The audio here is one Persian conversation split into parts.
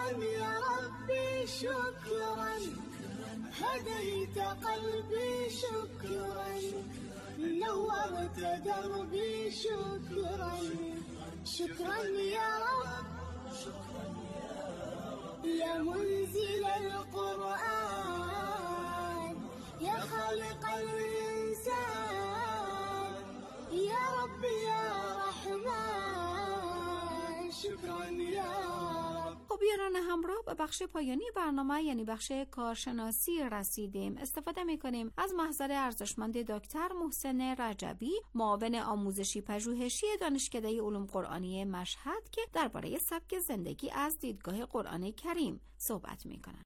شكرا يا ربي شكرا، هديت قلبي شكرا، نورت دربي شكرا، شكرا يا رب، يا منزل القرآن، يا خالق الإنسان، يا رب يا رحمن، شكرا يا رب. خب یاران همراه به بخش پایانی برنامه یعنی بخش کارشناسی رسیدیم. استفاده میکنیم از محضر ارزشمند دکتر محسن رجبی، معاون آموزشی پژوهشی دانشکده علوم قرآنی مشهد که درباره سبک زندگی از دیدگاه قرآن کریم صحبت میکنن.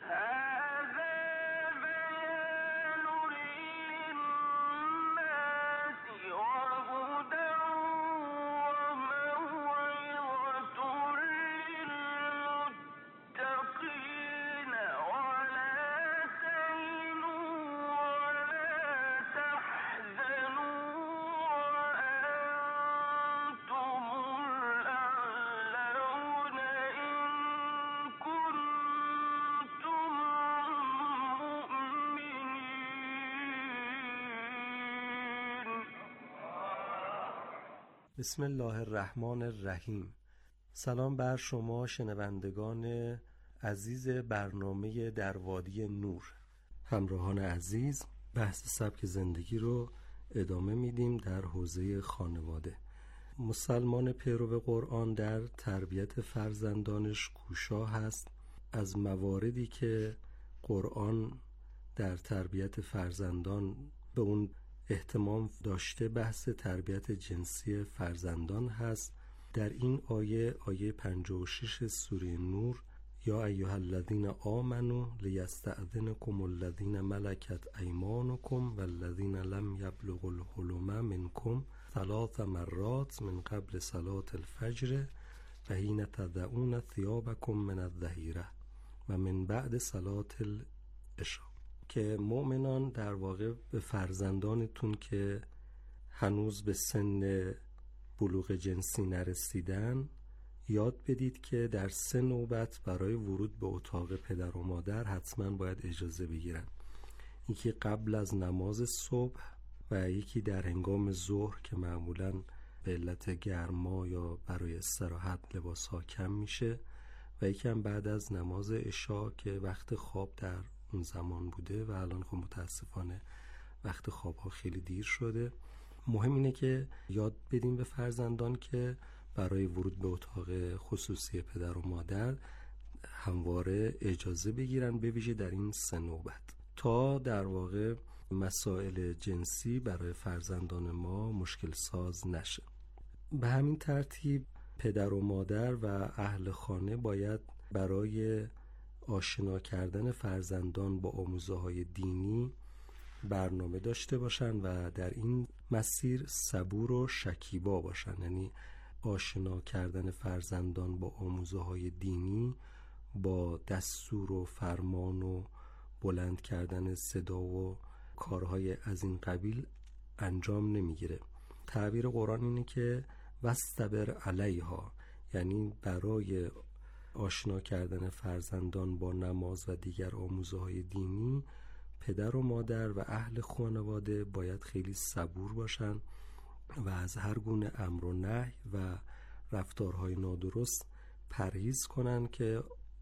بسم الله الرحمن الرحیم. سلام بر شما شنوندگان عزیز برنامه در وادی نور. همراهان عزیز، بحث سبک زندگی رو ادامه میدیم در حوزه خانواده. مسلمان پیرو قرآن در تربیت فرزندانش کوشا هست. از مواردی که قرآن در تربیت فرزندان به اون اهتمام داشته بحث تربیت جنسی فرزندان هست. در این آیه 56 سوره نور، یا ایها الذین آمنوا لیستأذنکم الذین ملکت ایمانکم والذین لم یبلغوا الحلم منکم 3 مرات من قبل صلاة الفجر و حین تضعون ثیابکم من الظهیرة و من بعد صلاة العشاء. که مؤمنان در واقع به فرزندانتون که هنوز به سن بلوغ جنسی نرسیدن یاد بدید که در 3 نوبت برای ورود به اتاق پدر و مادر حتما باید اجازه بگیرن. یکی قبل از نماز صبح و یکی در هنگام ظهر که معمولاً به علت گرما یا برای استراحت لباس ها کم میشه، و یکی هم بعد از نماز عشا که وقت خواب در اون زمان بوده و الان خب متاسفانه وقت خواب ها خیلی دیر شده. مهم اینه که یاد بدیم به فرزندان که برای ورود به اتاق خصوصی پدر و مادر همواره اجازه بگیرن، به ویژه در این 3 نوبت، تا در واقع مسائل جنسی برای فرزندان ما مشکل ساز نشه. به همین ترتیب پدر و مادر و اهل خانه باید برای آشنا کردن فرزندان با آموزه‌های دینی برنامه داشته باشن و در این مسیر صبور و شکیبا باشن. یعنی آشنا کردن فرزندان با آموزه‌های دینی با دستور و فرمان و بلند کردن صدا و کارهای از این قبیل انجام نمیگیره. تعبیر قرآن اینه که واصطبر علیها، یعنی برای آشنا کردن فرزندان با نماز و دیگر آموزه‌های دینی پدر و مادر و اهل خانواده باید خیلی صبور باشن و از هر گونه امر و نهی و رفتارهای نادرست پرهیز کنن که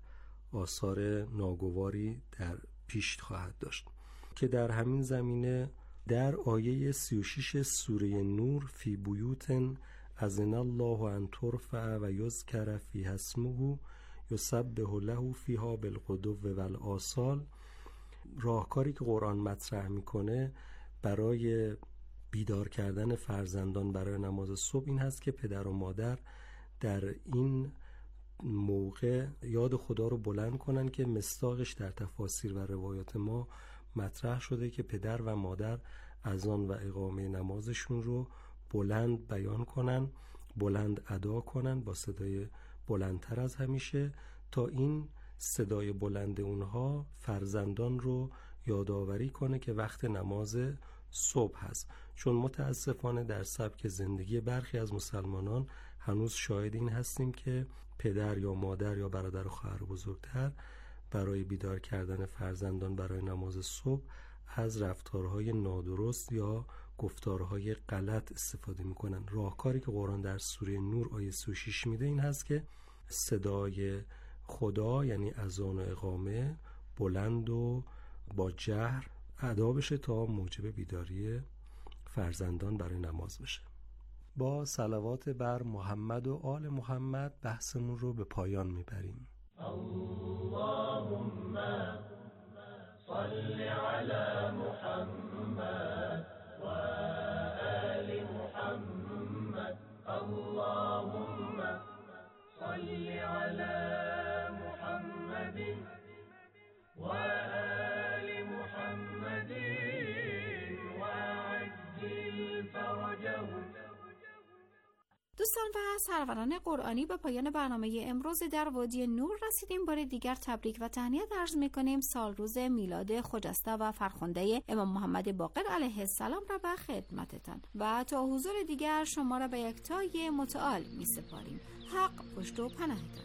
آثار ناگواری در پیش خواهد داشت. که در همین زمینه در آیه 36 سوره نور فی بیوتن اذن الله ان ترفع و یذکر فیها اسمه یسبح له فیها بالغدو والآصال، راهکاری که قرآن مطرح میکنه برای بیدار کردن فرزندان برای نماز صبح این هست که پدر و مادر در این موقع یاد خدا رو بلند کنن که مصداقش در تفاسیر و روایات ما مطرح شده که پدر و مادر اذان و اقامه نمازشون رو بلند بیان کنن، بلند ادا کنن با صدای بلندتر از همیشه، تا این صدای بلند اونها فرزندان رو یادآوری کنه که وقت نماز صبح هست. چون متاسفانه در سبک زندگی برخی از مسلمانان هنوز شاهد این هستیم که پدر یا مادر یا برادر و خواهر بزرگتر برای بیدار کردن فرزندان برای نماز صبح از رفتارهای نادرست یا گفتارهای غلط استفاده میکنن. راهکاری که قرآن در سوره نور آیه 36 میده این هست که صدای خدا یعنی اذان و اقامه بلند و با جهر ادا بشه تا موجب بیداری فرزندان برای نماز بشه. با صلوات بر محمد و آل محمد بحثمون رو به پایان میبریم. اللهم صل علی محمد و آل محمد. اللهم صل علی محمد و آل محمد و عجل فرجهم. دوستان و سروران قرآنی، به پایان برنامه امروز در وادی نور رسیدیم. بار دیگر تبریک و تهنیت عرض می‌کنیم. سال روز میلاد خجسته و فرخنده امام محمد باقر علیه السلام را به خدمتتان و تا حضور دیگر شما را به یکتای متعال می‌سپاریم. حق پشت و پناهتان.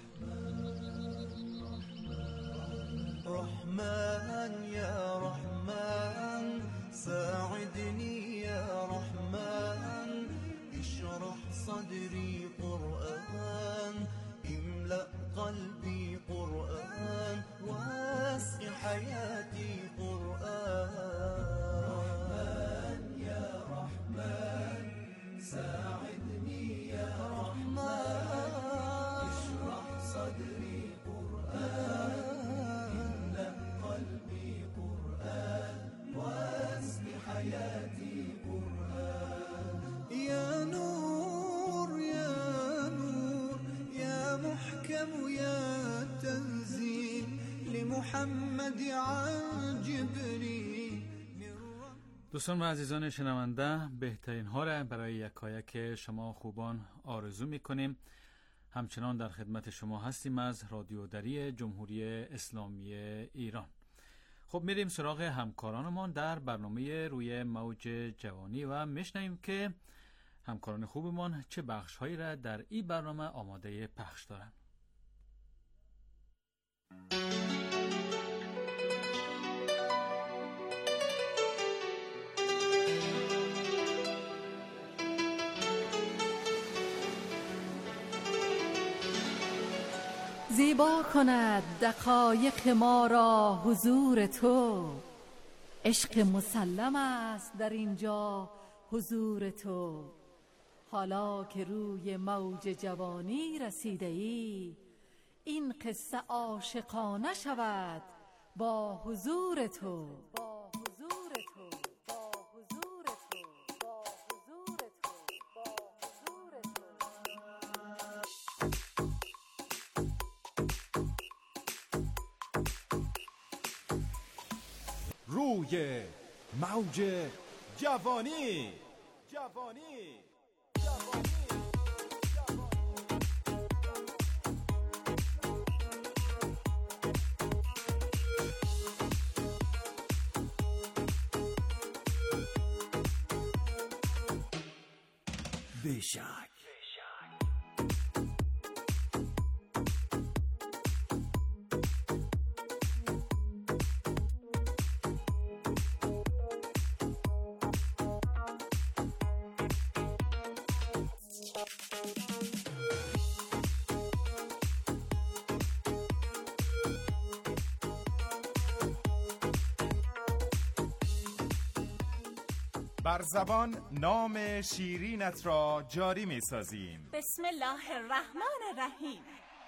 رحمن یا رحمن ساعدني يا رحمن اشرح صدري قرآن املأ قلبي قرآن واسق حياتي قرآن. رحمن يا رحمن ساعدني يا رحمن اشرح صدري قرآن حياتي قرآن. يا نور يا نور يا محكم يا تنزيل لمحمد عن جبريل. دوستان و عزیزان شنونده، بهترین ها را برای یکایک شما خوبان آرزو می‌کنیم. همچنان در خدمت شما هستیم از رادیو دری جمهوری اسلامی ایران. خب میریم سراغ همکارانمان در برنامه روی موج جوانی و میشنویم که همکاران خوبمان چه بخش‌هایی را در این برنامه آماده پخش دارند. زیبا کند دقایق ما را حضور تو، عشق مسلم است در اینجا حضور تو. حالا که روی موج جوانی رسیده ای، این قصه عاشقانه شود با حضور تو. روی موج جوانی. بشک بر زبان نام شیرینت را جاری می سازیم. بسم الله الرحمن الرحیم.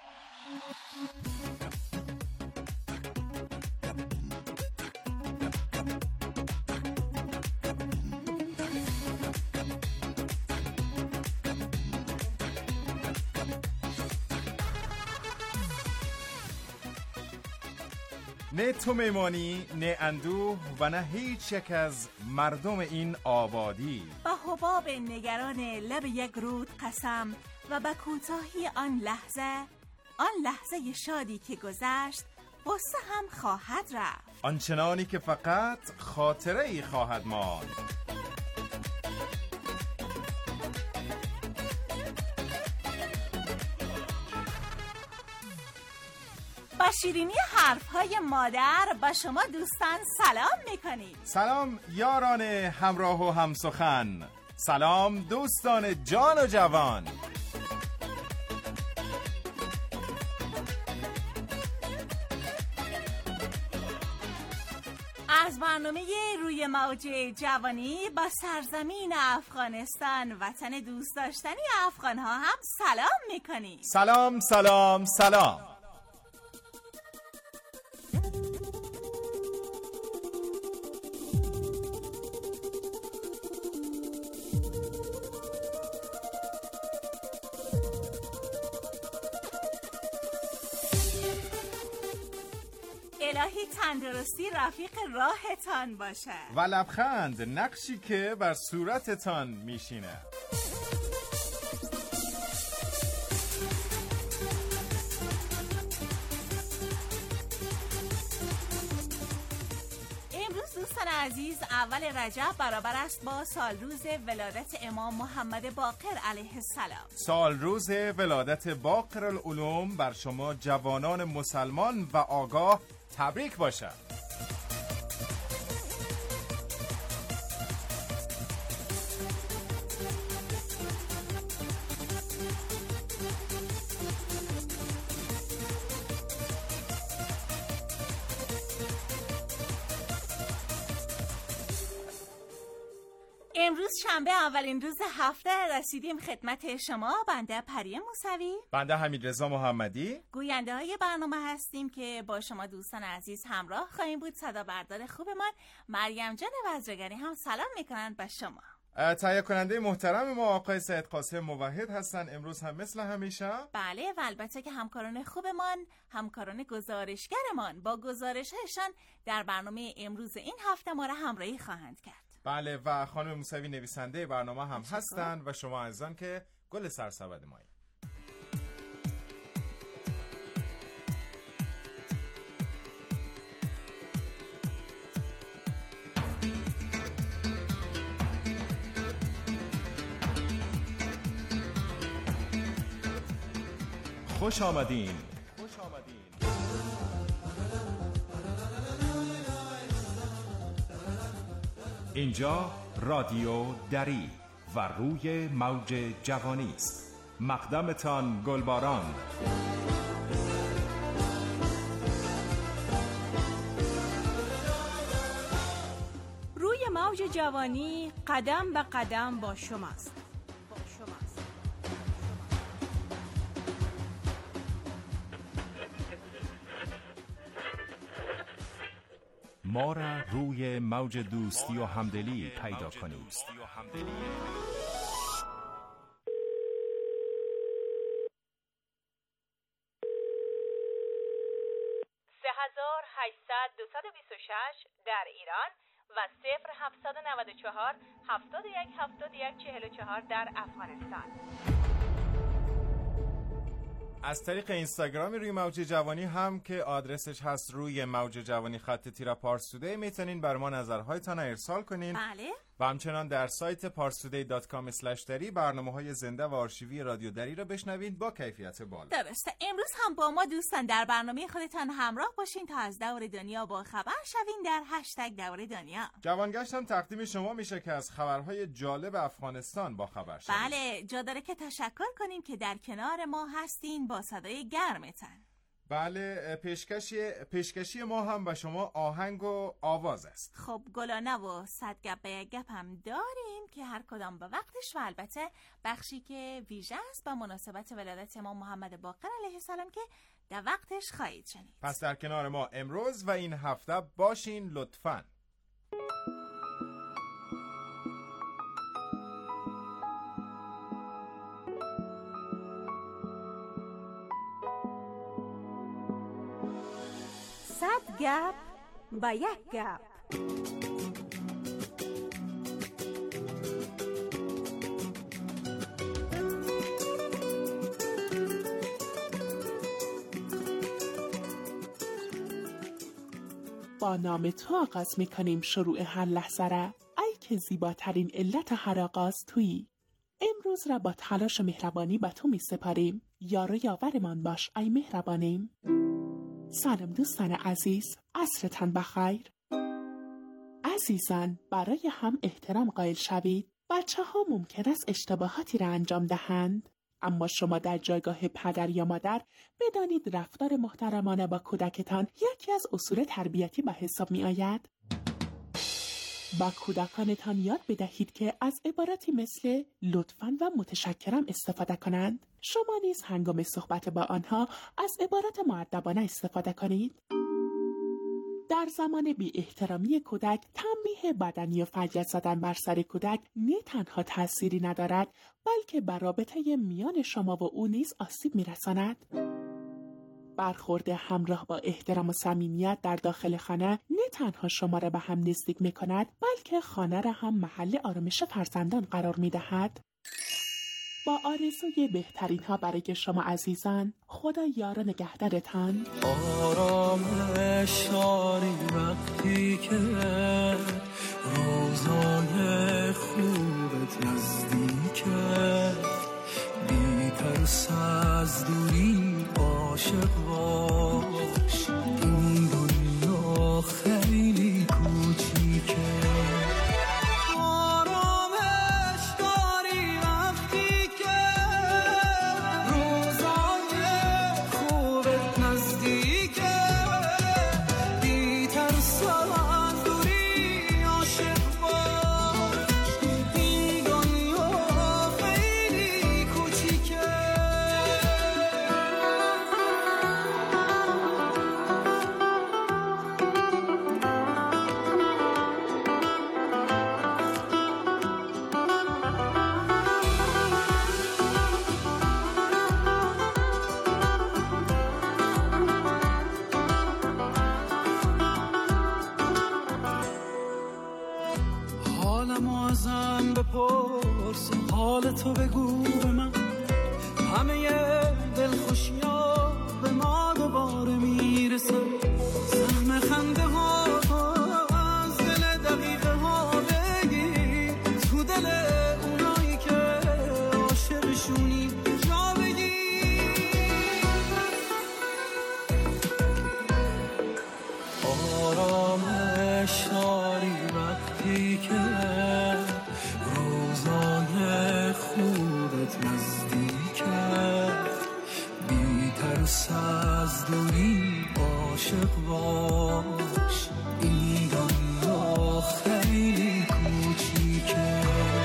نه تو میمانی، نه اندوه و نه هیچ یک از مردم این آبادی. با حباب نگران لب یک رود قسم و به کوتاهی آن لحظه شادی که گذشت غصه هم خواهد رفت. آنچنانی که فقط خاطره ای خواهد ماند. با شیرینی حرفهای مادر با شما دوستان سلام میکنیم. سلام یاران همراه و همسخن، سلام دوستان جان و جوان. از برنامه روی موج جوانی با سرزمین افغانستان، وطن دوست داشتنی افغانها هم سلام میکنیم. سلام سلام سلام. الهی تندرستی رفیق راهتان باشه و لبخند نقشی که بر صورتتان میشینه. امروز دوستان عزیز اول رجب برابر است با سالروز ولادت امام محمد باقر علیه السلام. سالروز ولادت باقر العلوم بر شما جوانان مسلمان و آگاه تبریک باشد. امروز شنبه اولین روز هفته رسیدیم خدمت شما. بنده پری موسوی، بنده حمیدرضا محمدی، گوینده های برنامه هستیم که با شما دوستان عزیز همراه خواهیم بود. صدا بردار خوبمان مریم جان وزرگری هم سلام میکنند به شما. تهیه کننده محترم ما آقای سید قاسم موحد هستن امروز هم مثل همیشه. بله و البته که همکاران خوبمان، همکاران گزارشگرمان با گزارش‌هایشان در برنامه امروز این هفته ما را همراهی خواهند کرد. بله و خانم موسوی نویسنده برنامه هم هستن و شما عزیزان که گل سرسبد مایی. خوش آمدین. اینجا رادیو دری و روی موج جوانی است. مقدمتان گلباران. روی موج جوانی قدم به قدم با شماست. ما را روی موج دوستی و همدلی پیدا کنید. 3800 در ایران و 0794 71 71 44 در افغانستان. از طریق اینستاگرام روی موج جوانی هم که آدرسش هست روی موج جوانی _ پارس‌تودی میتونین بر ما نظرهایتان ارسال کنین. بله. و همچنان در سایت parstoday.com/dari برنامه‌های زنده و آرشیوی رادیو دری را بشنوید با کیفیت بالا. درسته. امروز هم با ما دوستان در برنامه خودتان همراه باشین تا از دور دنیا با خبر شوین در هشتگ دور دنیا. جوانگشت هم تقدیم شما میشه که از خبرهای جالب افغانستان با خبر شوید. بله، جا داره که تشکر کنیم که در کنار ما هستین با صدای گرمتان. بله، پیشکشی ما هم به شما آهنگ و آواز است. خب گلانه و صد گپ به یک گپ هم داریم که هر کدام به وقتش و البته بخشی که ویژه است با مناسبت ولادت امام محمد باقر علیه السلام که در وقتش خواهید شنید. پس در کنار ما امروز و این هفته باشین لطفاً. صد گپ با یک گپ. با نام تو آغاز میکنیم شروع هر لحظه را، ای که زیباترین علت هر آغاز تویی. امروز را با تلاش و مهربانی به تو می سپاریم. یار و یاورمان باش ای مهربانیم. سلام دوستان عزیز، عصرتان بخیر. عزیزان، برای هم احترام قائل شوید. بچه ها ممکن است اشتباهاتی را انجام دهند، اما شما در جایگاه پدر یا مادر بدانید رفتار محترمانه با کودکتان یکی از اصول تربیتی به حساب می آید. با کودکانتان یاد بدهید که از عباراتی مثل لطفاً و متشکرم استفاده کنند. شما نیز هنگام صحبت با آنها از عبارات مؤدبانه استفاده کنید. در زمان بی احترامی کودک، تنبیه بدنی و فریاد زدن بر سر کودک نه تنها تأثیری ندارد، بلکه بر رابطه میان شما و او نیز آسیب می‌رساند. برخورد همراه با احترام و صمیمیت در داخل خانه نه تنها شما را به هم نزدیک می‌کند، بلکه خانه را هم محل آرامش فرزندان قرار می‌دهد. با آرزوی بهترین ها برای شما عزیزان، خدا یار و نگهدارتان. آرامش داری وقتی که روزای خوبت نزدیکه، بی ترس از دوری عاشق باش، این دنیا خیلی کوچیکه. بپرس حال تو بگو به من، همه دلخوشی‌ها به ما دوباره میرسه، سهم خنده ها از دل دقیقه ها بگیر، تو دل اونایی که عاشقشونی جا بگیر. آرامش داری وقتی که خوبت نزدیکه، بی ترس از دوری عاشق باش، این دنیا خیلی کوچیکه.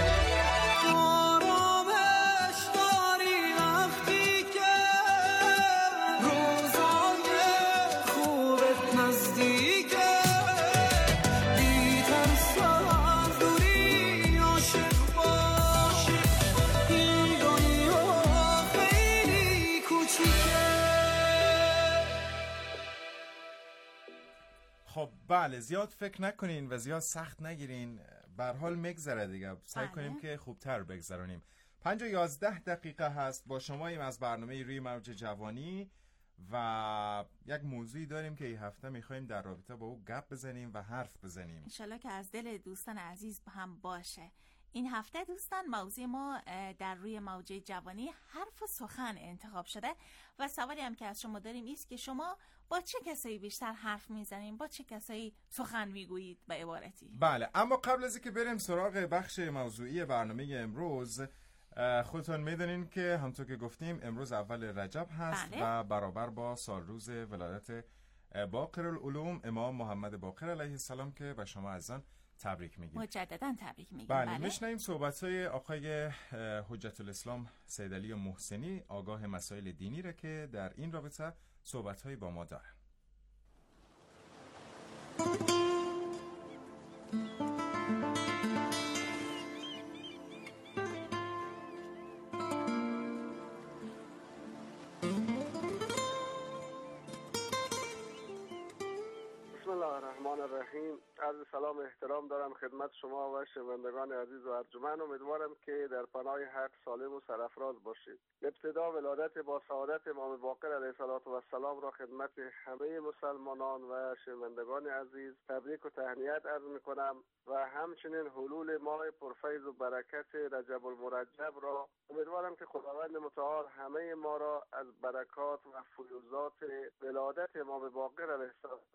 آرامش داری وقتی که روزای خوبت نزدیکه، بی ترس از دوری عاشق باش. خب بله، زیاد فکر نکنین و زیاد سخت نگیرین، به هر حال میگذره دیگه. سعی کنیم که خوبتر بگذرونیم. 5:11 دقیقه هست. با شما ایم از برنامه روی موج جوانی و یک موضوعی داریم که این هفته میخوایم در رابطه با او گپ بزنیم و حرف بزنیم. انشالله که از دل دوستان عزیز هم باشه. این هفته دوستان موضوع ما در روی موج جوانی حرف و سخن انتخاب شده و سوالی هم که از شما داریم ایست که شما با چه کسایی بیشتر حرف میزنید، با چه کسایی سخن میگویید به عبارتی. بله، اما قبل از اینکه بریم سراغ بخش موضوعی برنامه امروز، خودتون میدونین که همونطور که گفتیم امروز اول رجب هست. بله. و برابر با سالروز ولادت باقرالعلوم امام محمد باقر علیه السلام که به شما عزیزان تبریک میگیم. مجددا تبریک میگیم. بله. میشنویم صحبت‌های آقای حجت الاسلام سید علی محسنی، آگاه مسائل دینی را که در این رابطه صحبت‌هایی با ما دارن. بسم الله الرحمن الرحیم. عرض سلام احترام دارم خدمت شما و شنوندگان عزیز و ارجمند. امیدوارم که در پناه حق سالم و سرافراز باشید. ابتدا ولادت با سعادت امام باقر علیه السلام را خدمت همه مسلمانان و شنوندگان عزیز تبریک و تهنیت عرض می‌کنم و همچنین حلول ماه پرفیض و برکت رجب المرجب را امیدوارم که خداوند متعال همه ما را از برکات و فیوزات ولادت امام باقر علیه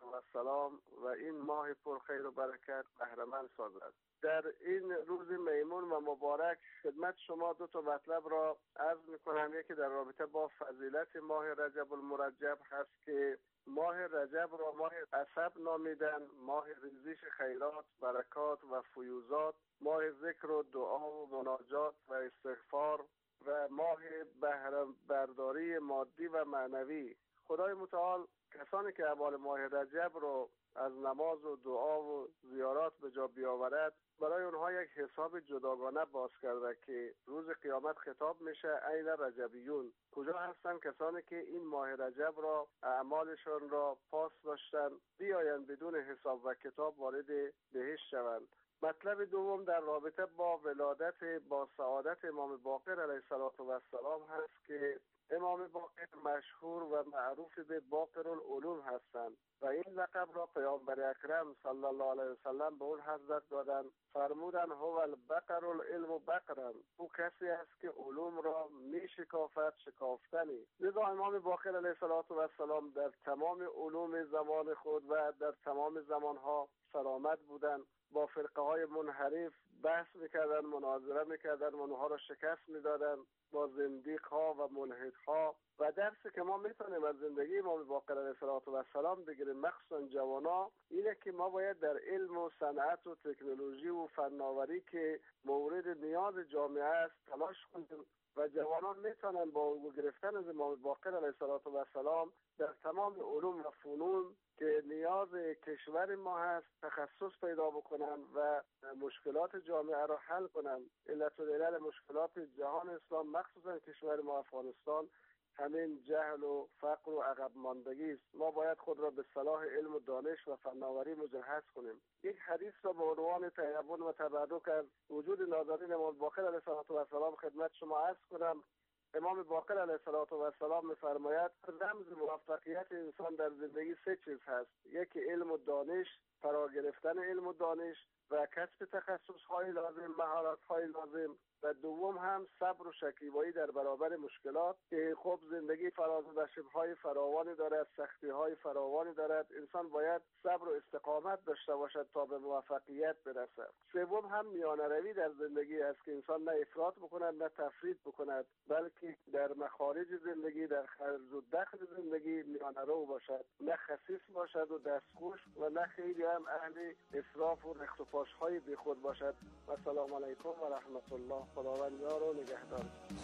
السلام و این ماه پرخیر و برکت بهره‌مند سازد. در این روز میمون و مبارک خدمت شما دو تا مطلب را عرض می‌کنم. یکی در رابطه با فضیلت ماه رجب المرجب هست که ماه رجب را ماه عصب نامیدن، ماه ریزش خیرات، برکات و فیوزات، ماه ذکر و دعا و مناجات و استغفار و ماه بهره برداری مادی و معنوی. خدای متعال کسانی که اعمال ماه رجب را از نماز و دعا و زیارات به جا بیاورد برای اونها یک حساب جداگانه باز کرده که روز قیامت خطاب میشه عین رجبیون. کجا هستن کسانی که این ماه رجب را اعمالشان را پاس داشتن بیایند بدون حساب و کتاب وارد بهشت شوند. مطلب دوم در رابطه با ولادت با سعادت امام باقر علیه السلام هست که امام باقر مشهور و معروف به باقر العلوم هستند و این لقب را پیامبر اکرم صلی الله علیه وسلم به اون حضرت دادن. فرمودن هو البقر العلم بقرا، او کسی است که علوم را می شکافت شکافتنی. لذا امام باقر علیه السلام در تمام علوم زمان خود و در تمام زمانها سرآمد بودند. با فرقه های منحرف بحث میکردن، مناظره میکردن و اونها را شکست میدادن با زندیق ها و ملحد ها. و درسی که ما میتونیم از زندگی امام باقر علیه السلام بگیریم مخصوصا جوانا اینه که ما باید در علم و صنعت و تکنولوژی و فناوری که مورد نیاز جامعه است تلاش کنیم و جوانان میتونن با گرفتن از امام باقر علیه السلام در تمام علوم و فنون که نیاز کشور ما هست تخصص پیدا بکنن و مشکلات جامعه را حل کنن. علت و دلیل مشکلات جهان اسلام مخصوصا کشور ما افغانستان همین جهل و فقر و عقب ماندگی است. ما باید خود را به صلاح علم و دانش و فناوری مجهز کنیم. یک حدیث را به عنوان تیمم و تبرک از وجود نازنین امام باقر علیه السلام خدمت شما عرض کنم. امام باقر علیه السلام می‌فرماید رمز موفقیت انسان در زندگی سه چیز هست. یکی علم و دانش، فرا گرفتن علم و دانش و کسب تخصص‌های لازم، مهارت‌های لازم و دوم هم صبر و شکیبایی در برابر مشکلات که خب زندگی فراز و نشیب‌های فراوانی دارد، سختی‌های فراوانی دارد. انسان باید صبر و استقامت داشته باشد تا به موفقیت برسد. سوم هم میانه‌روی در زندگی است که انسان نه افراط بکند نه تفرید بکند بلکه در مخارج زندگی در خرج و دخل زندگی میانه‌رو باشد، نه خسیس باشد و دستخوش و نه خیلی هم اهل اسراف و رخت و پاش‌های بیخود باشد. و سلام علیکم و رحمت الله. خداوند یار و نگهدار.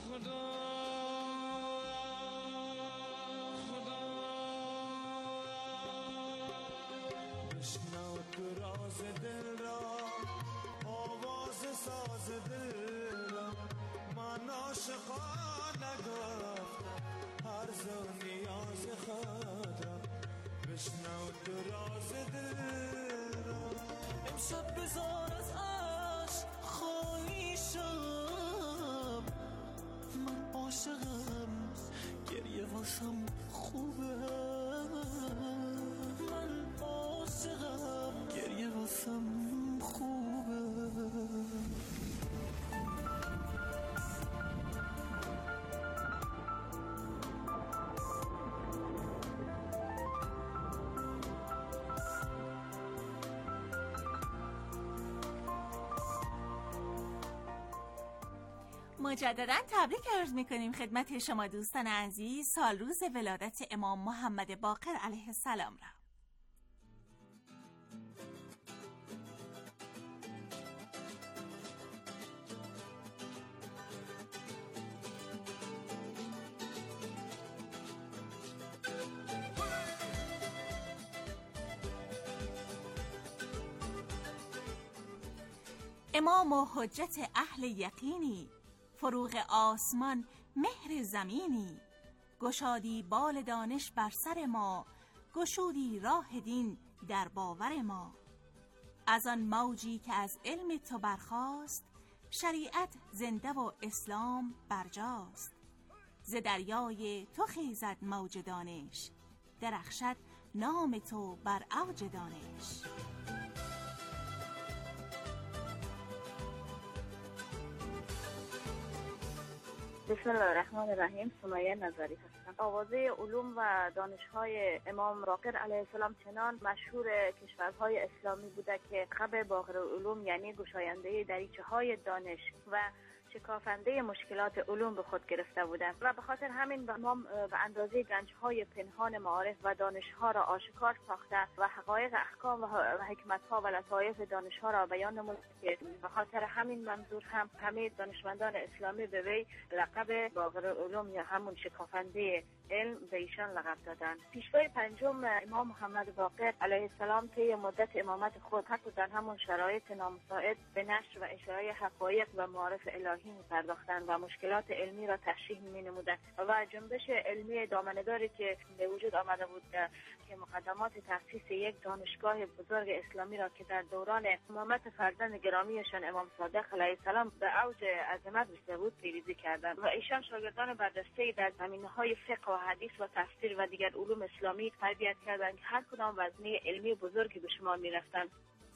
بشنو تو راز دل را، آواز ساز دل را، من عاشقانه گفتم عرض و نیاز خود را. بشنو تو راز دل را، امشب بزار از عشق خالی شم. من عاشقم گریه واسم خوبه، من عاشقم گریه واسم خوبه. مجددا تبریک عرض میکنیم خدمت شما دوستان عزیز سال روز ولادت امام محمد باقر علیه السلام را. امام و حجت اهل یقینی، فروغ آسمان مهر زمینی. گشادی بال دانش بر سر ما، گشودی راه دین در باور ما. از آن موجی که از علم تو برخاست، شریعت زنده و اسلام برجاست. ز دریای تو خیزد موج دانش، درخشد نام تو بر اوج دانش. بسم الله الرحمن الرحیم. سمیه نظری هستم. آوازه علوم و دانش‌های امام باقر علیه السلام چنان مشهور کشورهای اسلامی بوده که لقب باقر العلوم یعنی گشاینده دریچه‌های دانش و شکافنده مشکلات علوم به خود گرفته بودند و به خاطر همین امام به اندازه گنج‌های پنهان معارف و دانش‌ها را آشکار ساخته و حقایق احکام و حکمت‌ها و لطایف دانش‌ها را بیان نموده که به خاطر همین منظور هم همه دانشمندان اسلامی به وی لقب باقر العلوم یا همون شکافنده علم به ایشان لقب دادند. پیشوای پنجم امام محمد باقر علیه السلام طی مدت امامت خود حتی در همون شرایط نامساعد به نشر و اشاعه حقایق و معارف الهی می‌پرداختند و مشکلات علمی را تشریح می‌نمودند و جنبش علمی دامنه‌داری که به وجود آمده بود که مقدمات تأسیس یک دانشگاه بزرگ اسلامی را که در دوران امامت فرزند گرامیشان امام صادق علیه السلام به اوج عظمت رسیده بود پیریزی کردند و ایشان شاگردان برجسته‌ای در زمینه‌های فقه و حدیث و تفسیر و دیگر علوم اسلامی تربیت کردند که هر کدام وزنه علمی بزرگی به شمار می‌رفتند.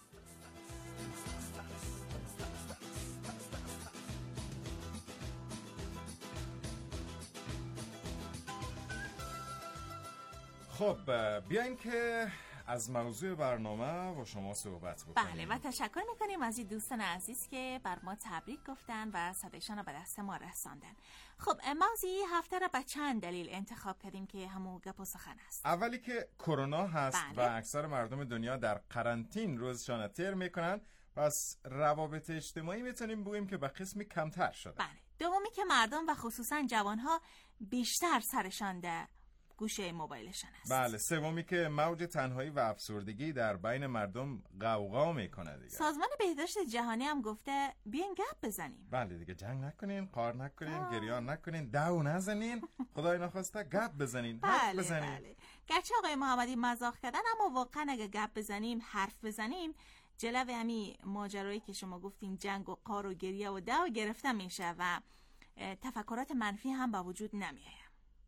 خب بیاین که از موضوع برنامه با شما صحبت بکنیم. بله و تشکر میکنیم از این دوستان عزیز که بر ما تبریک گفتن و صدایشان رو به دست ما رساندن. خب موضوعی هفته را به چند دلیل انتخاب کردیم که همون گپ و سخن است. اولی که کرونا هست بله. و اکثر مردم دنیا در قرنطین روزشان تیر میکنن، پس روابط اجتماعی میتونیم بگوییم که به قسمی کمتر شده. بله. دومی که مردم و خصوصا جوانها بیشتر سرشان در گوشه موبایلشان است. بله. سومی که موج تنهایی و افسردگی در بین مردم غوغا میکنه دیگه. سازمان بهداشت جهانی هم گفته بیاین گپ بزنیم. بله دیگه، جنگ نکنین، قار نکنین، گریان نکنین، دو نزنین، خدای نخواسته گپ بزنین، حرف بزنین. بله. گرچه آقای محمدی مزاح کردن اما واقعا اگه گپ بزنیم، حرف بزنیم، جلو همین ماجرایی که شما گفتین جنگ و قار و گریه و دو گرفته میشه و تفکرات منفی هم با وجود نمیاد.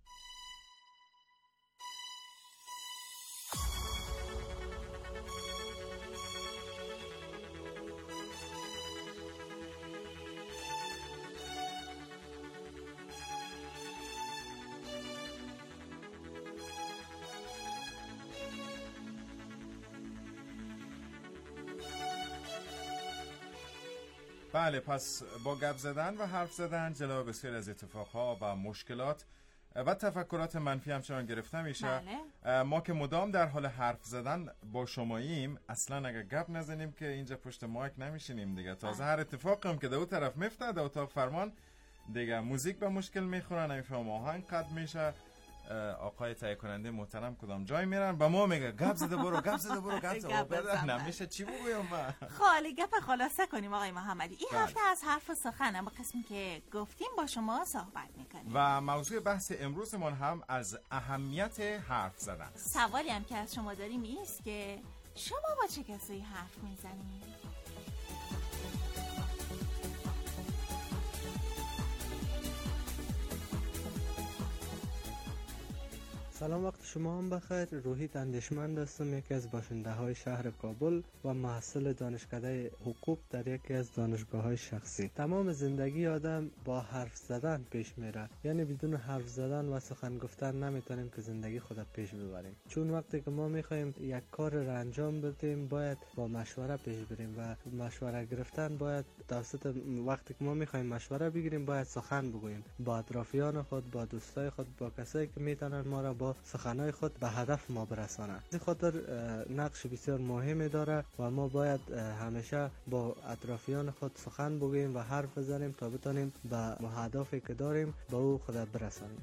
بله، پس با گپ زدن و حرف زدن جلو بسیار از اتفاقها و مشکلات و تفکرات منفی همچنان گرفته میشه. بله. ما که مدام در حال حرف زدن با شماییم، اصلا اگر گپ نزنیم که اینجا پشت مایک نمیشینیم دیگه. تازه هر اتفاقی هم که دو طرف میفته در اتاق فرمان دیگه موزیک به مشکل میخورن، نمیفهم آهنگ قطع میشه، آقای تهیه کننده محترم کدام جای میرن با ما میگه گپ زده برو، گپ زده برو، گپ زده برو. نمیشه چی بگویم من؟ خالی گپ خلاصه کنیم آقای محمدی. این هفته از حرف و سخن اما قسمی که گفتیم با شما صحبت میکنیم و موضوع بحث امروزمون هم از اهمیت حرف زدن. سوالی هم که از شما داریم ایست که شما با چه کسی حرف میزنید؟ سلام، وقت شما هم بخیر. روحی اندیشمند هستم، یکی از باشنده های شهر کابل و محصل دانشکده حقوق در یکی از دانشگاه های شخصی. تمام زندگی آدم با حرف زدن پیش میره، یعنی بدون حرف زدن و سخن گفتن نمیتونیم که زندگی خود پیش ببریم، چون وقتی که ما میخوایم یک کار را انجام بدیم باید با مشوره پیش بریم و مشوره گرفتن باید توسط وقتی که ما میخوایم مشوره بگیریم باید سخن بگوییم با اطرافیان خود، با دوستای خود، با کسایی که میتونن ما را با سخنهای خود به هدف ما برسانه. از خاطر نقش بسیار مهمی داره و ما باید همیشه با اطرافیان خود سخن بگوییم و حرف بزنیم تا بتونیم به هدفی که داریم به او خود برسانیم.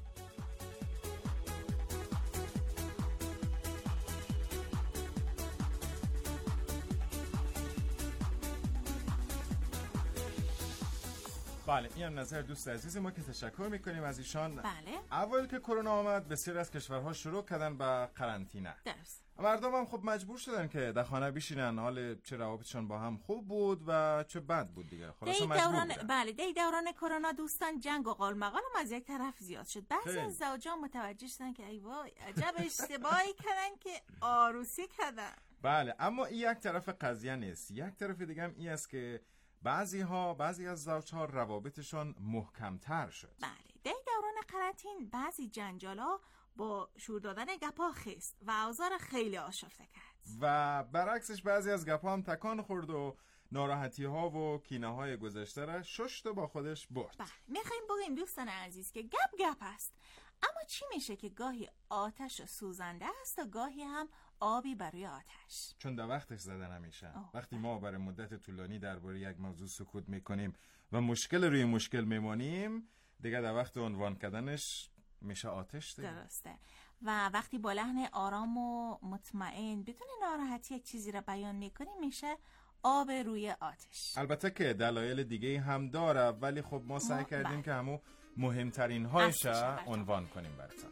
بله این هم نظر دوست عزیز ما که تشکر میکنیم از ایشان. بله. اول که کرونا آمد بسیار از کشورها شروع کردن به قرنطینه. درست. مردم هم خب مجبور شدن که در خانه بشینن، حال چه روابطشون با هم خوب بود و چه بد بود دیگه. خلاص مجبور بودن. بله دوران کرونا دوستان جنگ و قالمقال هم از یک طرف زیاد شد. بعضی از زوجا متوجه شدن که ای وای عجب اشتباهی کردن که عروسی کردن. بله اما این یک طرف قضیه نیست. یک طرف دیگه هم این است که بعضی از زوجها روابطشان محکم‌تر شد. بله دوران قرنطینه بعضی جنجالا با شور دادن گپا خست و اوضاع خیلی آشفته کرد و برعکسش بعضی از گپا هم تکان خورد و ناراحتی ها و کینه های گذشته را ششت و با خودش برد. بله میخوایم بگیم دوستان عزیز که گپ است، اما چی میشه که گاهی آتش سوزنده است و گاهی هم آبی برای آتش، چون در وقتش زده نمیشه. وقتی ما برای مدت طولانی درباره یک موضوع سکوت میکنیم و مشکل روی مشکل میمانیم، دیگه در وقت عنوان کردنش میشه آتش دیگه. درسته. و وقتی با لحن آرام و مطمئن بدون ناراحتی یک چیزی را بیان میکنیم میشه آب روی آتش. البته که دلایل دیگه هم داره، ولی خب ما سعی کردیم که همون مهمترین هایش عنوان کنیم براتون.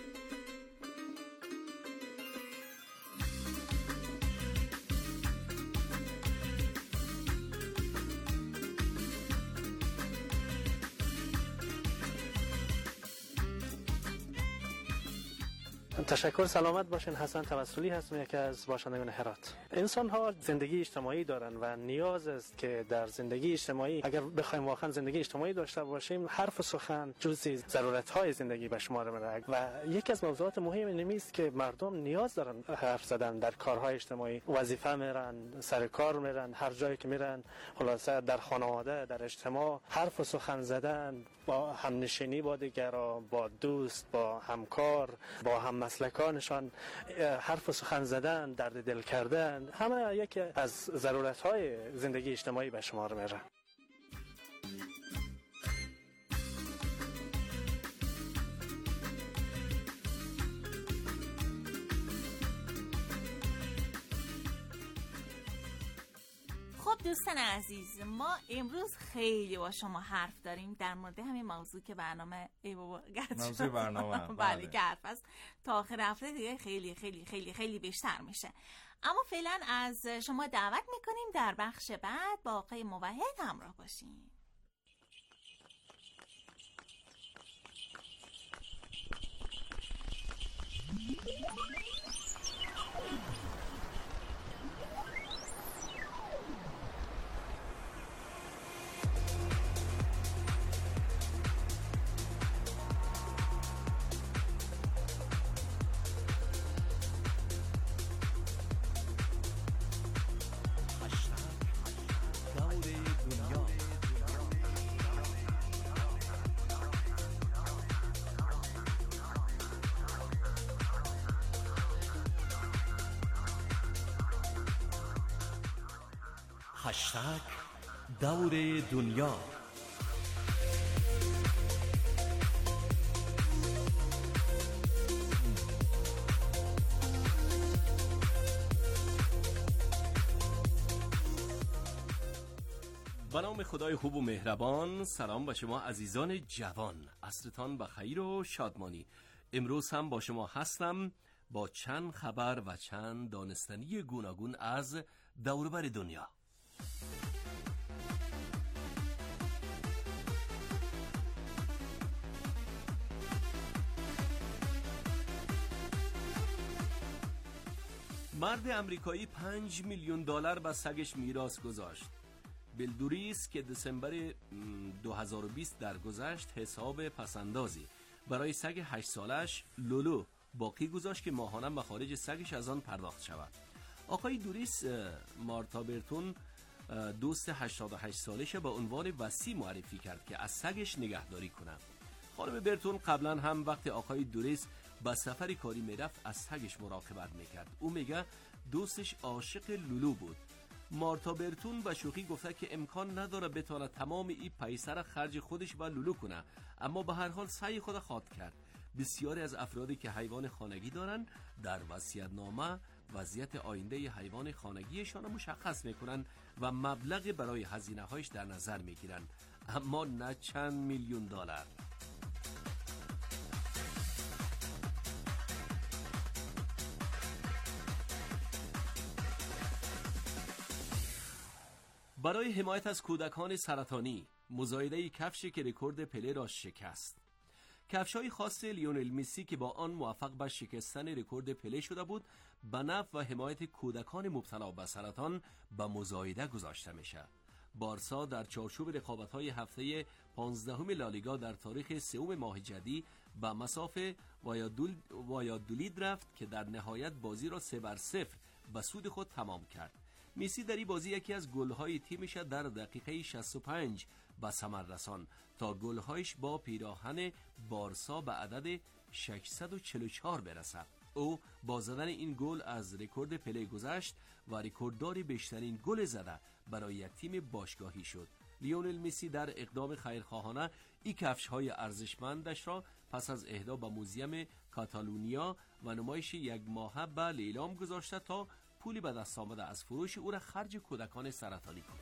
تشکر. سلامت باشین. حسن توسلی هستم، یکی از باشندگان هرات. انسان ها زندگی اجتماعی دارن و نیاز است که در زندگی اجتماعی اگر بخوایم واقعا زندگی اجتماعی داشته باشیم، حرف و سخن جزئی ضرورت های زندگی به شمار میره و یکی از موضوعات مهم این است که مردم نیاز دارن حرف زدن در کارهای اجتماعی. وظیفه میرن، سر کار میرن، هر جایی که میرن، خلاصه در خانواده، در اجتماع حرف و سخن زدن، با همنشینی با دیگران، با دوست، با همکار، با هم مسلکانشان حرف و سخن زدن، درد دل کردن، همه یکی از ضرورت‌های زندگی اجتماعی به شمار میره. دوستان عزیز، ما امروز خیلی با شما حرف داریم در مورد همین موضوع که برنامه موضوع برنامه بله گرف است. تا آخر هفته دیگه خیلی خیلی خیلی خیلی بیشتر میشه. اما فعلا از شما دعوت میکنیم در بخش بعد با آقای موحد همراه باشیم. هشتگ دور دنیا. به نام خدای خوب و مهربان. سلام به شما عزیزان جوان، عصرتان بخیر و شادمانی. امروز هم با شما هستم با چند خبر و چند دانستنی گوناگون از دوربر دنیا. مرد امریکایی 5 میلیون دلار به سگش میراث گذاشت. بیل دوریس که دسامبر 2020 درگذشت حساب پسندازی برای سگ 8 سالش لولو باقی گذاشت که ماهانه مخارج سگش از آن پرداخت شود. آقای دوریس مارتا برتون دوست 88 سالش به عنوان وصی معرفی کرد که از سگش نگهداری کنند. خانم برتون قبلا هم وقتی آقای دوریس با سفر کاری میرفت از سگش مراقبت میکرد. او میگه دوستش عاشق لولو بود. مارتا برتون به شوخی گفته که امکان نداره بتونه تمام این پیسه را خرج خودش و لولو کنه، اما به هر حال سعی خود خواهد کرد. بسیاری از افرادی که حیوان خانگی دارن در وصیت‌نامه وضعیت آینده حیوان خانگیشان مشخص میکنن و مبلغ برای هزینه‌هایش در نظر میگیرن. اما نه چند میلیون دلار. برای حمایت از کودکان سرطانی، مزایده کفشی که رکورد پله را شکست. کفش‌های خاص لیونل مسی که با آن موفق به شکستن رکورد پله شده بود، به نفع و حمایت کودکان مبتلا به سرطان به مزایده گذاشته میشه. بارسا در چارچوب رقابت‌های هفته 15 لالیگا در تاریخ 3 ماه جدی به مصاف وایادولید رفت که در نهایت بازی را 3-0 به سود خود تمام کرد. مسی در این بازی یکی از گل‌های تیمش در دقیقه 65 به ثمر رساند تا گل‌هایش با پیراهن بارسا به عدد 644 برسد. او با زدن این گل از رکورد پله گذشت و رکورددار بیشترین گل زده برای یک تیم باشگاهی شد. لیونل مسی در اقدام خیرخواهانه این کفش‌های ارزشمندش را پس از اهدا به موزیم کاتالونیا و نمایش یک ماهه به لیلام گذاشته تا پولی به دست آمده از فروش او را خرج کودکان سرطانی کند.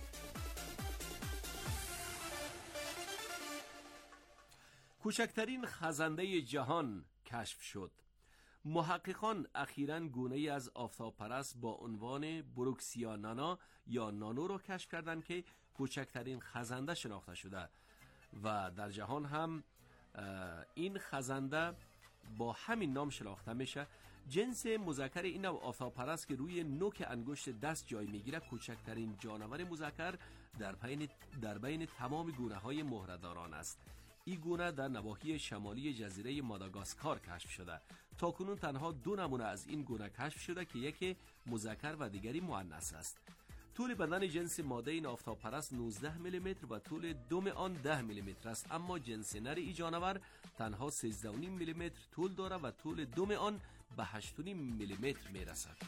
کوچکترین خزنده جهان کشف شد. محققان اخیراً گونه‌ای از آفتاب‌پرست با عنوان بروکسیا نانا یا نانو را کشف کردند که کوچکترین خزنده شناخته شده و در جهان هم این خزنده با همین نام شناخته میشه. جنس مذکر این نوع آفتاب‌پرست که روی نوک انگشت دست جای میگیره کوچکترین جانور مذکر در بین تمام گونه‌های مهره‌داران است. این گونه در نواحی شمالی جزیره ماداگاسکار کشف شده. تاکنون تنها 2 نمونه از این گونه کشف شده که یکی مذکر و دیگری مؤنث است. طول بدن جنس ماده این آفتاب‌پرست 19 میلیمتر و طول دم آن 10 میلیمتر است، اما جنس نر این جانور تنها 13.5 میلیمتر طول دارد و طول دم آن به 8.5 میلیمتر میرسد.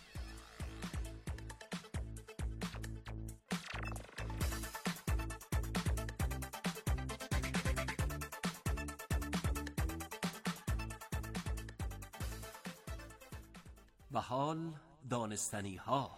به حال دانستنی ها.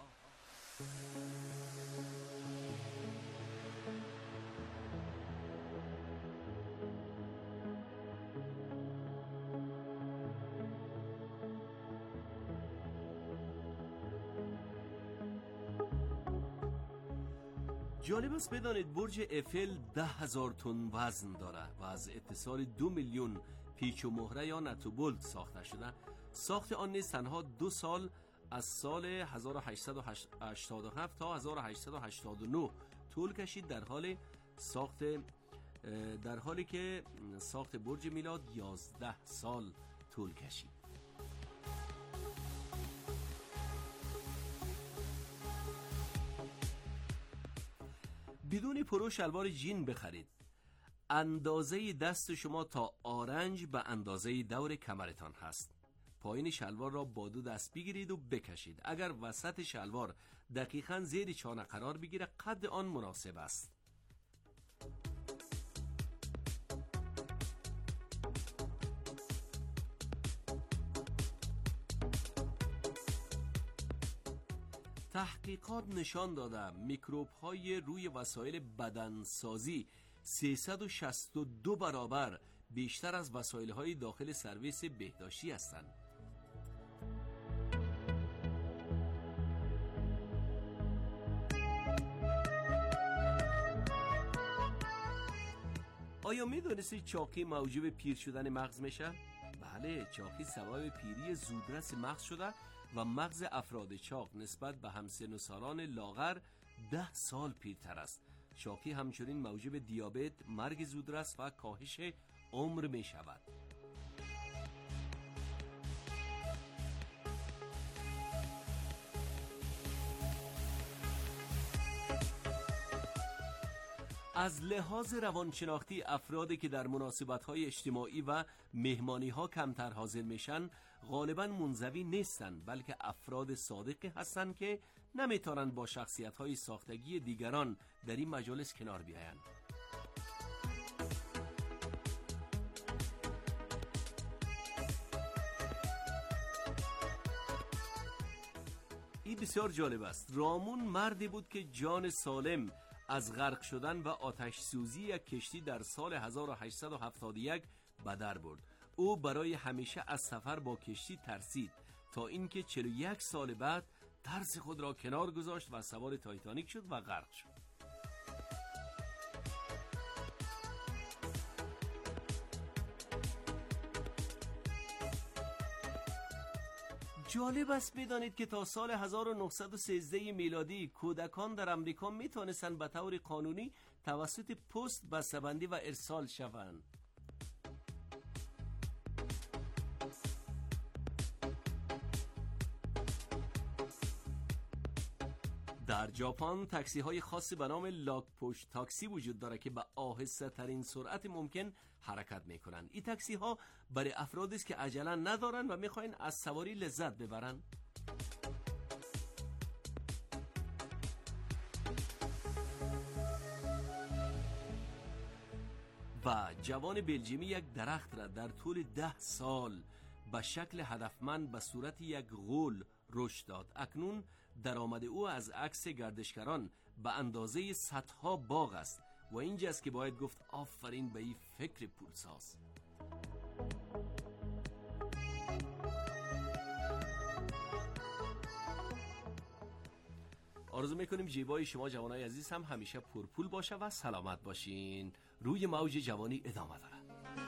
جالب است بدانید برج افل 10,000 تن وزن دارد و از اتصال 2 میلیون پیچ و مهره یا نت و بولت ساخته شده. ساخت آن نیز تنها 2 سال از سال 1887 تا 1889 طول کشید، در حالی که ساخت برج میلاد 11 سال طول کشید. بدون پرو شلوار جین بخرید. اندازه دست شما تا آرنج به اندازه دور کمرتان هست. پایین شلوار را با 2 دست بگیرید و بکشید. اگر وسط شلوار دقیقاً زیر چانه قرار بگیره قد آن مناسب است. تحقیقات نشان داده میکروب های روی وسایل بدنسازی 362 برابر بیشتر از وسایل های داخل سرویس بهداشتی هستند. آیا می دونستید چاقی موجب پیر شدن مغز میشه؟ بله، چاقی سبب پیری زودرس مغز شده و مغز افراد چاق نسبت به همسن و سالان لاغر 10 سال پیرتر است. چاقی همچنین موجب دیابت، مرگ زودرس و کاهش عمر می شود. از لحاظ روانشناختی افرادی که در مناسبت‌های اجتماعی و مهمانی‌ها کمتر حاضر میشن غالباً منزوی نیستند، بلکه افراد صادقی هستند که نمیتونن با شخصیت‌های ساختگی دیگران در این مجالس کنار بیایند. این بسیار جالب است. رامون مردی بود که جان سالم از غرق شدن و آتش سوزی یک کشتی در سال 1871 به در برد. او برای همیشه از سفر با کشتی ترسید تا اینکه 41 سال بعد ترس خود را کنار گذاشت و سوار تایتانیک شد و غرق شد. جالب است بدانید که تا سال 1913 میلادی کودکان در امریکا میتونستند به طور قانونی توسط پست بسته‌بندی و ارسال شوند. در ژاپن تاکسی های خاصی به نام لاک پشت تاکسی وجود داره که به آهسته ترین سرعت ممکن حرکت میکنن. این تاکسی ها برای افرادی است که عجله ندارن و میخواین از سواری لذت ببرن. و جوان بلژیمی یک درخت را در طول 10 سال به شکل هدفمند به صورت یک غول رشد داد. اکنون درآمد او از عکس گردشگران به اندازه صدها باغ است و اینجاست که باید گفت آفرین به این فکر پولساز. آرزو میکنیم جیبای شما جوانای عزیز هم همیشه پرپول باشه و سلامت باشین. روی موج جوانی ادامه داره.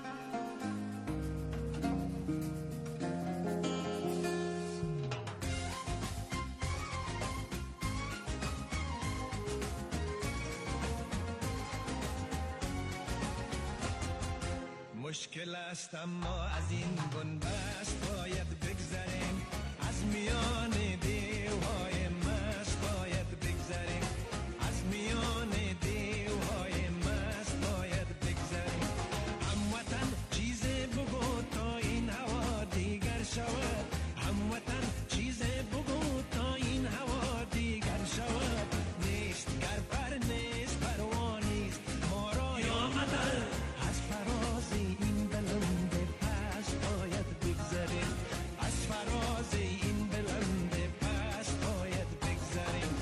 مشکل است اما از این بنبست باید بگذریم، از میان دیوهای مست باید بگذریم، از میان دیوهای مست باید بگذریم. هموطن چیز بگو تا این هوا دیگر شود، هموطن چیز بگو تا این هوا دیگر شود. نیست گرپر نیست پروانیست ما را یا مدل از فرازی این بلند پس باید بگذریم، از فراز این بلند پس باید بگذریم.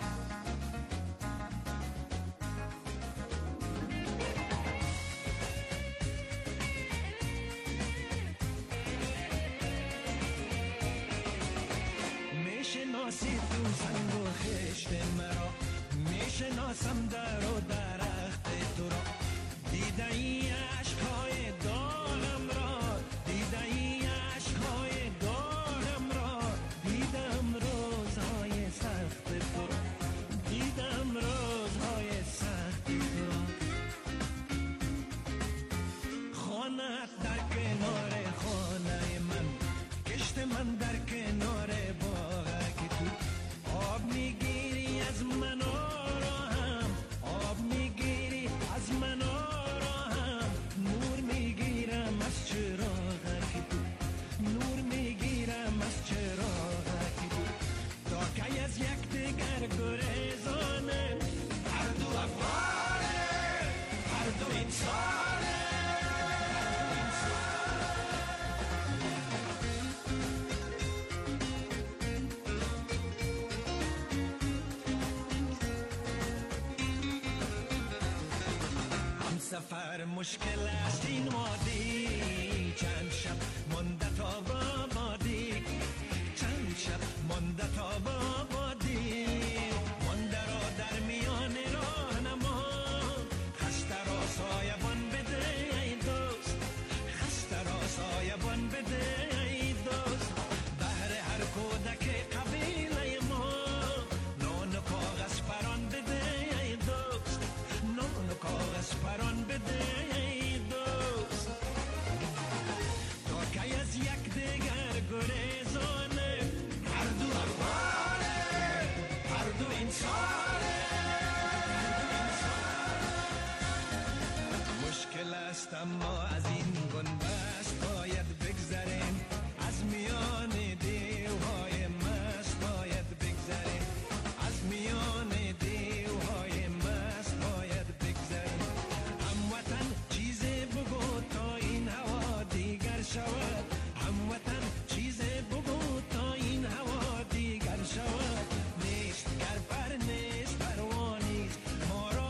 میشناسی تو سنگ و خشت مرا، میشناسم در و درخت تو را. دیده ای عشقهای دارم را، دیده ای عشقهای دارم را. دیدم روزهای سخت تو را، دیدم روزهای سخت تو را. خانه در کنار خانه من، کشت من در کنار باغ که تو آب میگیری از من آراهم، آب میگیری از من آراهم. نور میگیرم از چراغ که تو، نور میگیرم از چراغ که تو. تا کی از یک دیگر گریزانه، هر دو افغانه هر دو انسانه. سفر مشکل است این وادی، چند شب مانده تا بابادی، چند شب مانده تا بابادی. مانده را در میان راه نما، خسته را سایبان بده ای دوست، خسته را سایبان بده ای دوست. بهر هر کودک قبیله ما نان و کاغذ پران بده ای دوست، نان و کاغذ پران بده ای دوست. تا کی از یک دیگر گریزانه، هر دو افغانه هر دو انسانه. مشکل است اما از این بنبست باید بگذریم، از میان دیوهای مست باید بگذریم، از میان دیوهای مست باید بگذریم. هموطن چیزی بگو تا این هوا دیگر شود، هموطن چیزی بگو تا این هوا دیگر شود. نیست گرپر نیست پروانیست ما را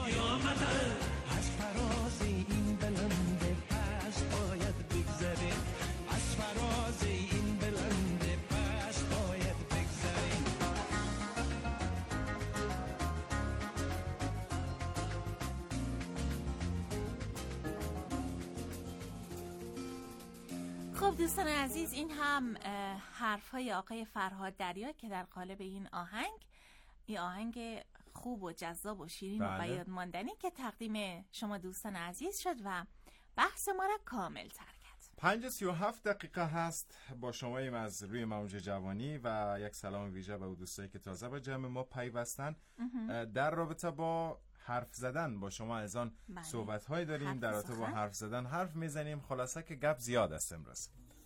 خب دوستان عزیز، این هم حرفهای آقای فرهاد دریا که در قالب این آهنگ خوب و جذاب و شیرین و بیاد ماندنی که تقدیم شما دوستان عزیز شد و بحث ما را کامل تر کرد. 5:37 هست با شماییم از روی موج جوانی و یک سلام ویژه به دوستایی که تازه به جمع ما پیوستن. در رابطه با حرف زدن با شما از آن صحبت های داریم، در رابطه با حرف زدن حرف میزنیم، خلاصه که گپ زیاد است امروز.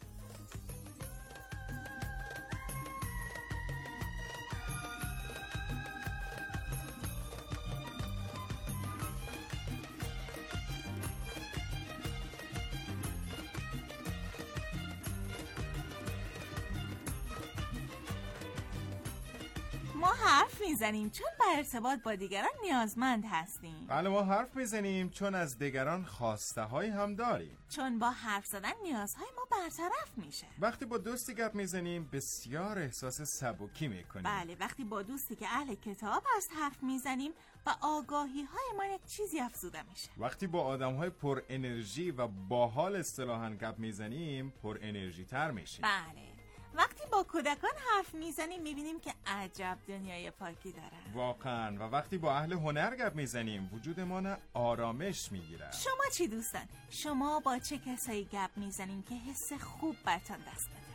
ما حرف میزنیم چون به ارتباط با دیگران نیازمند هستیم. بله، ما حرف میزنیم چون از دیگران خواسته های هم داریم. چون با حرف زدن نیازهای ما برطرف میشه. وقتی با دوستی گپ میزنیم بسیار احساس سبکی میکنیم. بله، وقتی با دوستی که اهل کتاب است حرف میزنیم و آگاهی های ما یک چیزی افزوده میشه. وقتی با آدم های پر انرژی و باحال اصطلاحاً گپ میزنیم پر انرژی تر میشیم. بله، وقتی با کودکان حرف میزنیم میبینیم که عجب دنیای پاکی دارن. واقعا. و وقتی با اهل هنر گپ میزنیم وجودمان آرامش میگیره. شما چی دوستان؟ شما با چه کسایی گپ میزنیم که حس خوب برتان دست بده؟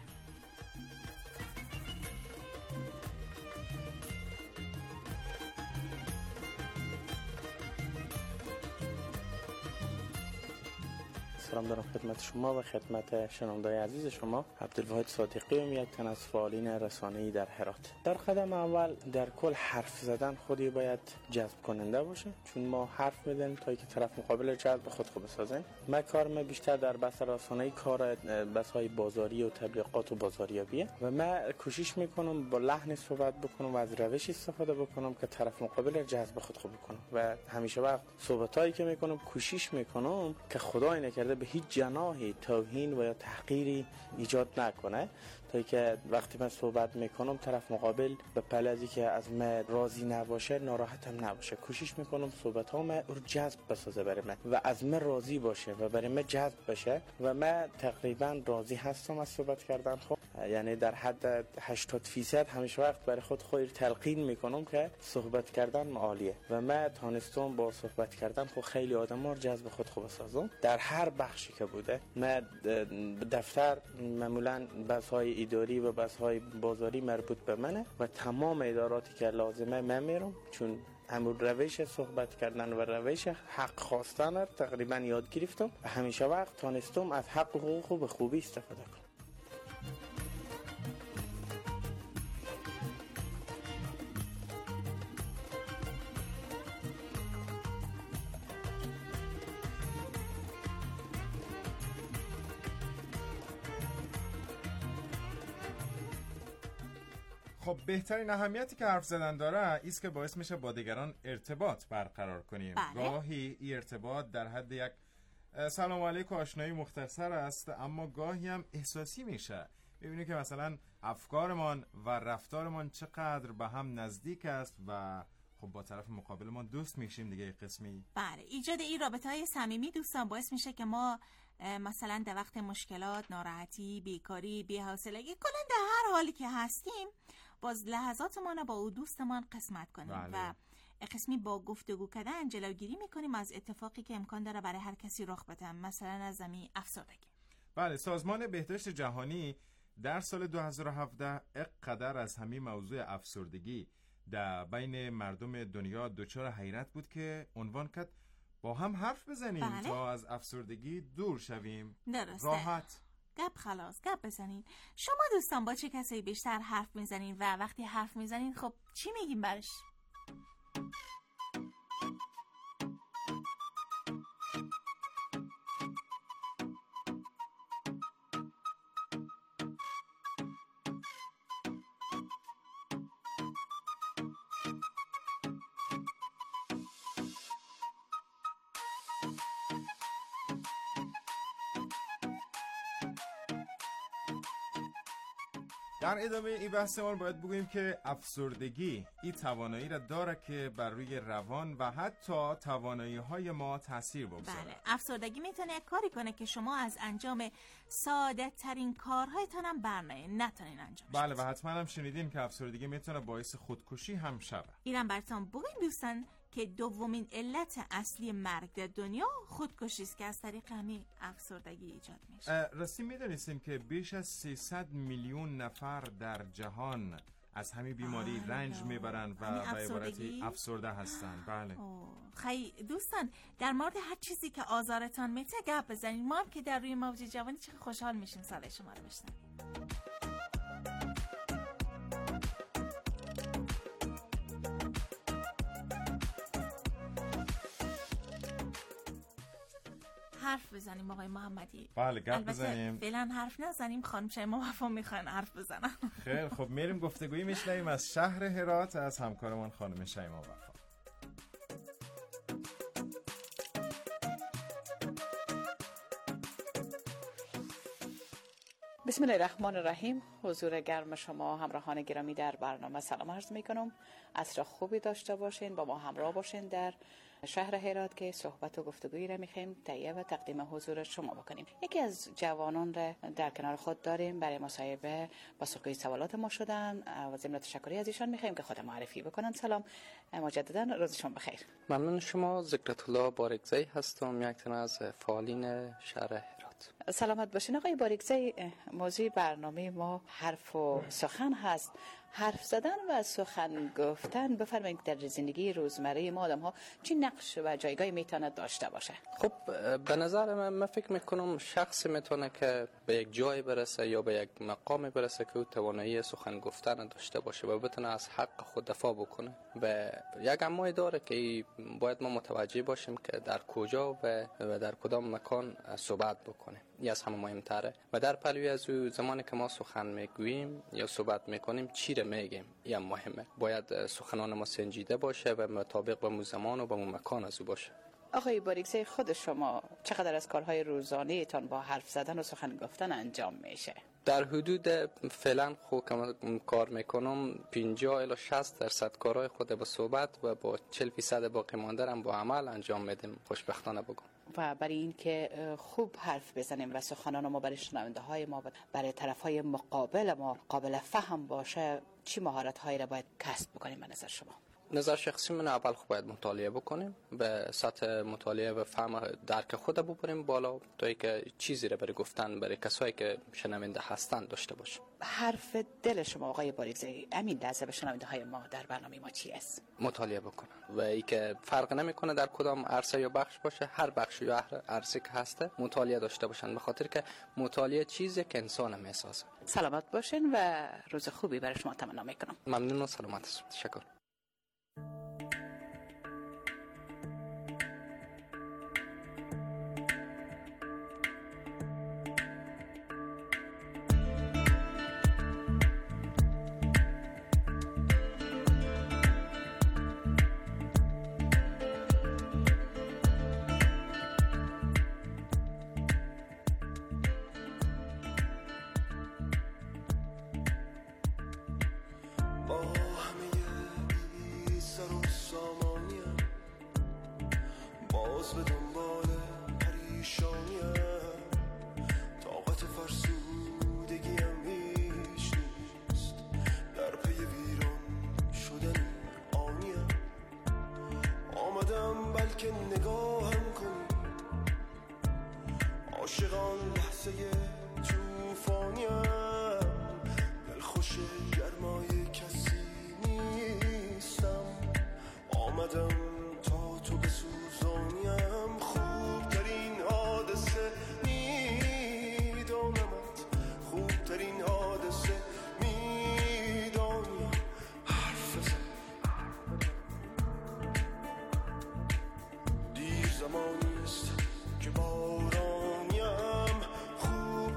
سلام دارم خدمت شما و خدمت شنونده‌های عزیز شما. عبدالواحد صادقی هم یک تن از فعالین رسانه‌ای در هرات. در قدم اول در کل حرف زدن خودی باید جذب کننده باشه، چون ما حرف میزنیم تا اینکه طرف مقابل جذب خود بسازیم. من کارم بیشتر در بحث رسانه‌ای کار بحث‌های بازاری و تبلیغات و بازاریابیه و من کوشش میکنم با لحن صحبت بکنم و از روش استفاده بکنم که طرف مقابل جذب خود بکنم و همیشه وقت صحبتایی که میکنم کوشش میکنم که خدای نکرده به هیچ جناحی توهین و یا تحقیری ایجاد نکنه، تا که وقتی من صحبت میکنم طرف مقابل به پلزی که از من راضی نباشه ناراحتم نباشه. کوشش میکنم صحبت ها من رو جذب بسازه برای من و از من راضی باشه و برای من جذب بشه و من تقریبا راضی هستم از صحبت کردن. خب یعنی در حد 80% همیشه وقت برای خود تلقین میکنم که صحبت کردن عالیه و من تانستم با صحبت کردن خب خیلی آدما رو جذب خود بسازم در هر بخشی که بوده. من دفتر معمولا بحث‌های اداری و بحث‌های بازاری مربوط به منه و تمام اداراتی که لازمه من میرم، چون همون روش صحبت کردن و روش حق خواستن رو تقریبا یاد گرفتم و همیشه وقت تانستم از حق و حقوق به خوبی استفاده کنم. خب بهترین اهمیتی که حرف زدن داره ایست که باعث میشه با دیگران ارتباط برقرار کنیم. گاهی این ارتباط در حد یک سلام علیکم آشنایی مختصر است، اما گاهی هم احساسی میشه. ببینید که مثلا افکارمان و رفتارمان چقدر به هم نزدیک است و خب با طرف مقابلمان دوست میشیم دیگه قسمی. بله، ایجاد این رابطه‌های صمیمی دوستان باعث میشه که ما مثلا در وقت مشکلات، ناراحتی، بیکاری، بی‌حوصلگی، کلا در هر حالی که هستیم باز لحظاتمان با او دوستمان قسمت کنیم و قسمی با گفتگو کردن جلوگیری میکنیم از اتفاقی که امکان داره برای هر کسی رخ بده، مثلا از زمین افسردگی. بله، سازمان بهداشت جهانی در سال 2017 اقدر از همین موضوع افسردگی در بین مردم دنیا دچار حیرت بود که عنوان کرد با هم حرف بزنیم تا از افسردگی دور شویم. درسته. راحت گپ بزنین. شما دوستان با چه کسایی بیشتر حرف میزنین و وقتی حرف میزنین خب چی میگین برش؟ در ادامه این بحثمون باید بگوییم که افسردگی این توانایی را داره که بر روی روان و حتی توانایی‌های ما تاثیر بگذاره. بله، افسردگی میتونه یک کاری کنه که شما از انجام ساده ترین کارهایتان هم نتونین انجام بدید. بله، و حتما هم شنیدین که افسردگی میتونه باعث خودکشی هم شود. اینم براتون بگیم دوستان که دومین علت اصلی مرگ در دنیا خودکشی است که از طریق همین افسردگی ایجاد میشه. راستی میدونستیم که بیش از 300 میلیون نفر در جهان از همین بیماری رنج میبرن و به عبارتی افسرده هستن. بله. خیلی دوستان در مورد هر چیزی که آزارتان میته گپ بزنید. ما هم که در روی موج جوانی چقدر خوشحال میشیم صدای شما رو بشنویم. حرف بزنیم آقای محمدی. بله، گپ بزنیم. فعلا حرف نزنیم، خانم شیما وفا میخوان حرف بزنن. خیلی خب، میریم گفتگویی میشنویم از شهر هرات از همکارمان خانم شیما وفا. بسم الله الرحمن الرحیم. حضور گرم شما همراهان گرامی در برنامه سلام عرض میکنم. عصر خوبی داشته باشین، با ما همراه باشین در شهر هرات که صحبت و گفتگویی را میخوایم تهیه و تقدیم حضور شما بکنیم. یکی از جوانان را در کنار خود داریم برای مصاحبه پاسخگوی سوالات ما شدن و ضمن تشکری از ایشان میخوایم که خود معرفی بکنن. سلام مجددا، روزشون بخیر. ممنون شما. ذکرت الله بارکزی هستم، یک تن از فعالین شهر هرات. سلامت باشین آقای بارکزی. موضوع برنامه ما حرف و سخن هست. حرف زدن و سخن گفتن بفرمایید در زندگی روزمره ما آدم ها چی نقش و جایگاهی میتونه داشته باشه؟ خب به نظر من فکر میکنم شخص میتونه که به یک جای برسه یا به یک مقام برسه که او توانایی سخن گفتن داشته باشه و بتونه از حق خود دفاع بکنه. و یک امای داره که باید ما متوجه باشیم که در کجا و در کدام مکان صحبت بکنه. این از همه مهمتره. و در پلوی از او زمانی که ما سخن میگوییم یا صحبت میکنیم چی رو میگیم، این مهمه. باید سخنان ما سنجیده باشه و مطابق به زمان و به مکان از او باشه. آقای باریکزی، خود شما چقدر از کارهای روزانه تان با حرف زدن و سخن گفتن انجام میشه؟ در حدود فعلا خود که کار میکنم 50 الی 60% کارهای خود با صحبت و با 40% باقی مانده را با عمل انجام میدیم، خوشبختانه بگم. و برای این که خوب حرف بزنیم و سخنان ما برای شنونده های ما برای طرف های مقابل ما قابل فهم باشه چی مهارت هایی را باید کسب بکنیم به نظر شما؟ نظر شخصی من اول خود باید مطالعه بکنیم، به سطح مطالعه و فهم درک خود ببریم بالا تا اینکه چیزی را برای گفتن برای کسایی که شنونده هستند داشته باشیم. حرف دل شما آقای باریکزی همین لحظه به شنونده های ما در برنامه ما چی است؟ مطالعه بکنن و اینکه فرق نمیکنه در کدام عرصه یا بخش باشه، هر بخش یا عرصه که هسته مطالعه داشته باشن، به خاطر که مطالعه چیزی که انسان میسازه. سلامت باشین و روز خوبی برای شما تمنا میکنم. ممنون و سلامت هستم. تشکر. زمانیست که بارانیم خوب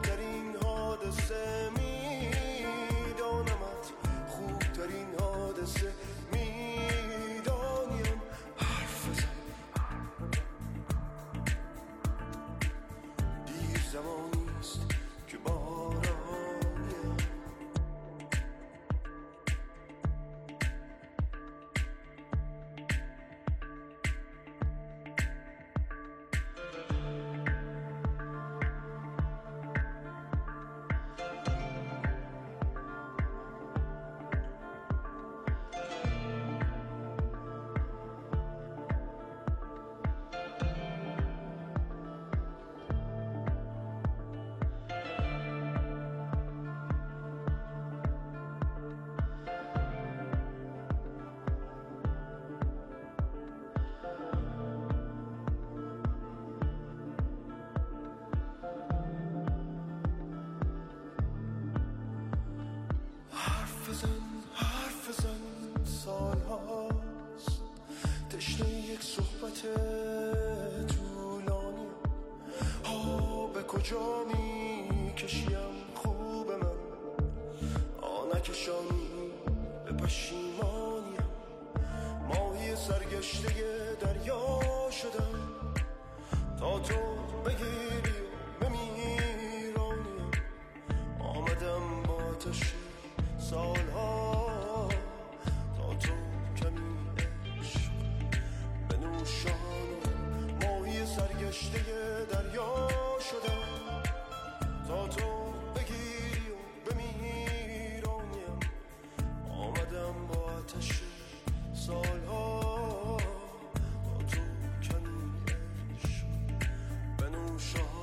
حرف زن سال هاست تشنه یک صحبت طولانی ها به کجا می کشیم خوب من آنکشانی به پشیمانیم ماهی سرگشته دریا شدم تا تو بگیری و بمیرانیم آمدم با آتش سالها تا تو کمی عشق بنوشانم ماهی سرگشته دریا شدم تا تو بگیری و بمیرانیم آمدم با آتش سالها تا تو کمی عشق بنوشانیم.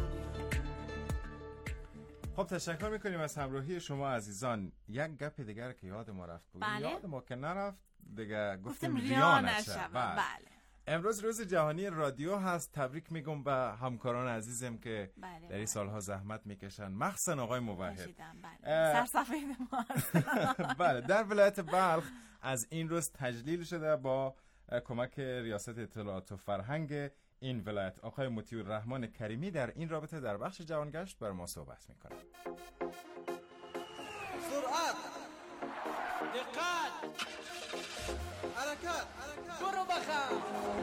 خب تشکر میکنیم از همراهی شما عزیزان. یک گپ دیگر که یاد ما رفت بگیم. بله. یاد ما که نرفت دیگه گفتیم ریا نشه. بله. امروز روز جهانی رادیو هست. تبریک میگم به همکاران عزیزم که بله. در این سالها زحمت میکشن، مخصوصا آقای موحد. بله. سرسفید ما بله. در ولایت بلخ از این روز تجلیل شده با کمک ریاست اطلاعات و فرهنگ این ولایت. آقای مطیع الرحمن کریمی در این رابطه در بخش جوانگشت بر ما صحبت میکنه. سرعت، دقت، حرکت، برو بخم.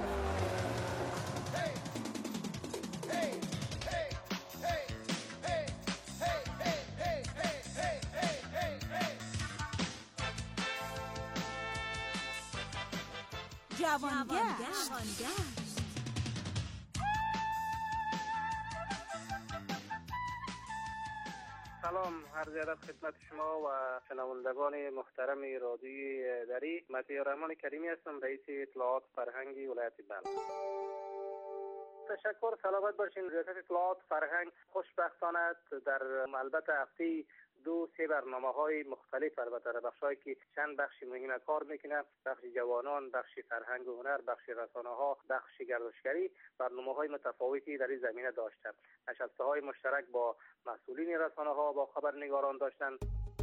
جوانگشت. سلام، عرض ادب خدمت شما و شنوندگان محترم رادیوی دری. مطیع الرحمن کریمی هستم، رئیس اطلاعات فرهنگی ولایت بلخ. تشکر، سلامت باشین. ریاست اطلاعات فرهنگ خوشبختانه در البته هفته 2-3 برنامه‌های مختلف، البته بخش‌هایی که چند بخش مهم کار میکنه، بخش جوانان، بخش فرهنگ و هنر، بخش رسانه‌ها، بخش گردشگری، برنامه‌های متفاوتی در این زمینه داشته. نشسته‌های مشترک با مسئولین رسانه‌ها، با خبرنگاران داشتن.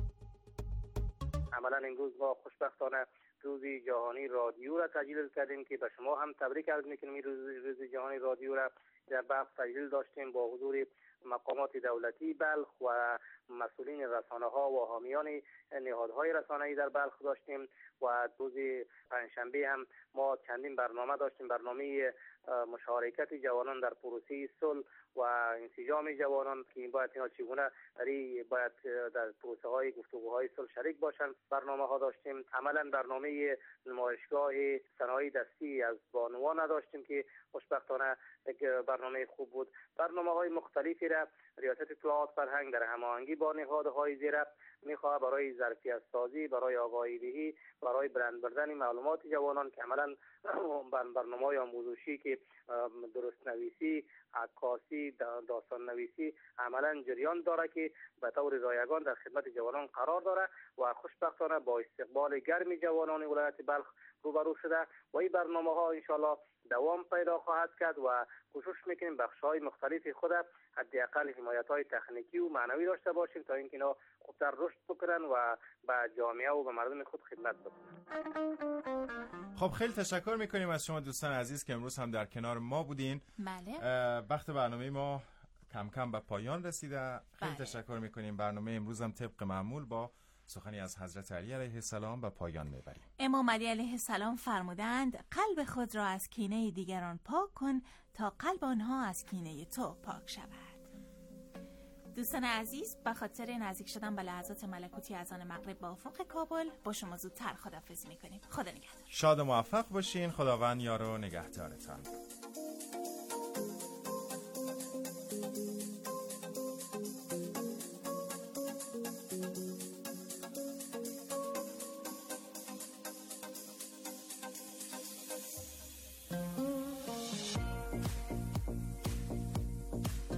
عملاً امروز ما خوشبختانه روز جهانی رادیو را تجلیل کردیم که به شما هم تبریک عرض میکنیم. این روز جهانی رادیو را در بلخ تجلیل داشتیم با حضور مقامات دولتی بلخ و مسئولین رسانه‌ها و حامیان نهادهای رسانه‌ای در بلخ داشتیم و روز پنجشنبه هم ما چندین برنامه داشتیم. برنامه مشارکت جوانان در پروسه صلح و انسجام جوانان که این باید اینا چگونه باید در پروسه های گفتگوهای صلح شریک باشند. برنامه ها داشتیم. عملا برنامه نمایشگاه صنایع دستی از بانوان داشتیم که خوشبختانه یک برنامه خوب بود. برنامه های مختلفی را ریاست اطلاعات فرهنگ در هماهنگی با نهادهای زیر میخواه برای ظرفیت سازی، برای آگاهی دهی، برای برند بردن معلومات جوانان که عملا برنامه‌های آموزشی که درست نویسی، عکاسی، داستان نویسی عملا جریان داره که به طور رایگان در خدمت جوانان قرار داره و خوشبختانه با استقبال گرم جوانان ولایت بلخ روبرو شده و این برنامه‌ها انشالله دوام پیدا خواهد کرد و کوشش میکنیم بخش‌های مختلف خود حداقل حمایت‌های تکنیکی و معنوی داشته باشیم تا اینکه اینا خوبتر رشد بکنن و به جامعه و به مردم خود خدمت بکنن. خب خیلی تشکر میکنیم از شما دوستان عزیز که امروز هم در کنار ما بودین. بله. وقت برنامه ما کم کم به پایان رسیده. خیلی تشکر میکنیم. برنامه امروز هم طبق معمول با سخنی از حضرت علی علیه السلام به پایان میبریم. امام علی علیه السلام فرمودند قلب خود را از کینه دیگران پاک کن تا قلب آنها از کینه تو پاک شود. دوستان عزیز، به خاطر نزدیک شدن به لحظات ملکوتی اذان مغرب با افق کابل با شما زودتر خداحافظی میکنیم. خدا نگهدار. شاد و موفق باشین. خداوند یار و نگهدارتان.